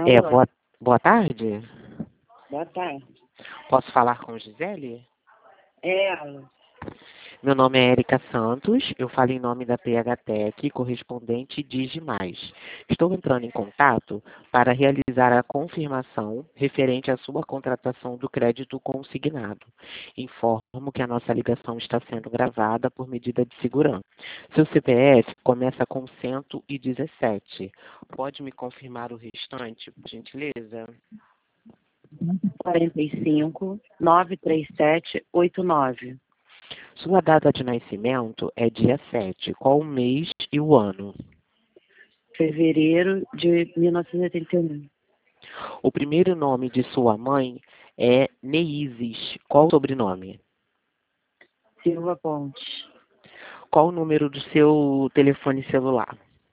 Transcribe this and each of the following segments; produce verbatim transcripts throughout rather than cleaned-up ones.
É, Alô, boa, boa tarde. boa tarde. Posso falar com Gisele? É ela. Meu nome é Erika Santos, eu falo em nome da P H Tech, correspondente Digimais. Estou entrando em contato para realizar a confirmação referente à sua contratação do crédito consignado. Informo que a nossa ligação está sendo gravada por medida de segurança. Seu C P F começa com cento e dezessete. Pode me confirmar o restante, por gentileza? quarenta e cinco, nove três sete, oito nove. Sua data de nascimento é dia sete. Qual o mês e o ano? Fevereiro de mil novecentos e oitenta e um. O primeiro nome de sua mãe é Neizes. Qual o sobrenome? Silva Pontes. Qual o número do seu telefone celular?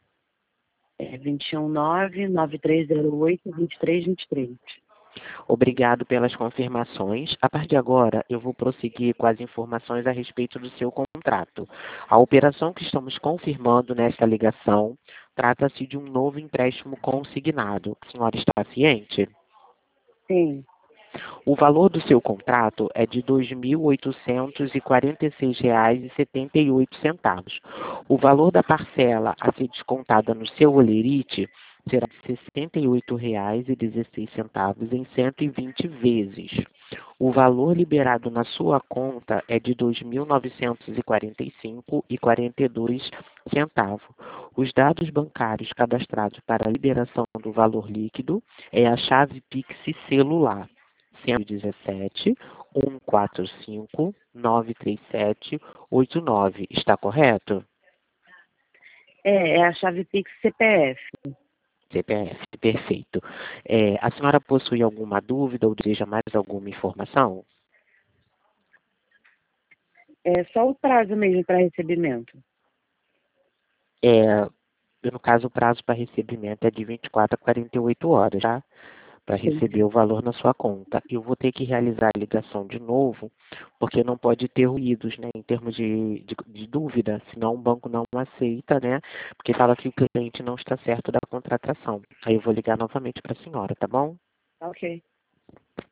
É vinte e um, nove, nove três zero oito, vinte e três vinte e três. Obrigado pelas confirmações. A partir de agora, eu vou prosseguir com as informações a respeito do seu contrato. A operação que estamos confirmando nesta ligação trata-se de um novo empréstimo consignado. A senhora está ciente? Sim. O valor do seu contrato é de dois mil oitocentos e quarenta e seis reais e setenta e oito centavos. O valor da parcela a ser descontada no seu holerite será de sessenta e oito reais e dezesseis centavos em cento e vinte vezes. O valor liberado na sua conta é de dois mil novecentos e quarenta e cinco reais e quarenta e dois centavos. Os dados bancários cadastrados para a liberação do valor líquido é a chave Pix celular cento e dezessete, cento e quarenta e cinco, nove três sete, oito nove. Está correto? É, é a chave Pix C P F. C P F, perfeito. É, a senhora possui alguma dúvida ou deseja mais alguma informação? É só o prazo mesmo para recebimento. É, no caso, o prazo para recebimento é de vinte e quatro a quarenta e oito horas, tá? Para Sim. receber o valor na sua conta. Eu vou ter que realizar a ligação de novo, porque não pode ter ruídos, né, em termos de, de, de dúvida, senão o banco não aceita, né, porque fala que o cliente não está certo da contratação. Aí eu vou ligar novamente para a senhora, tá bom? Ok.